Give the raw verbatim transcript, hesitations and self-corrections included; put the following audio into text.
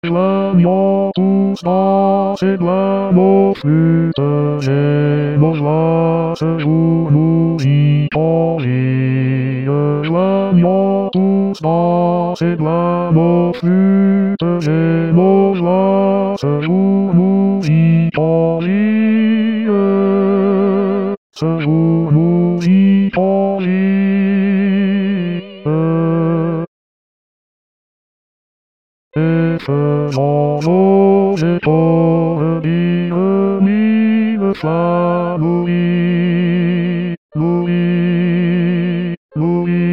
L'agneau dans ses doigts, nos flûtes et nos joies se jouent, nous y convient. L'agneau dans ses doigts, nos flûtes et nos joies se jouent, nous y convient. Se jouent, nous y convient. Et faisons nos efforts, dire mille fois louis, louis, louis.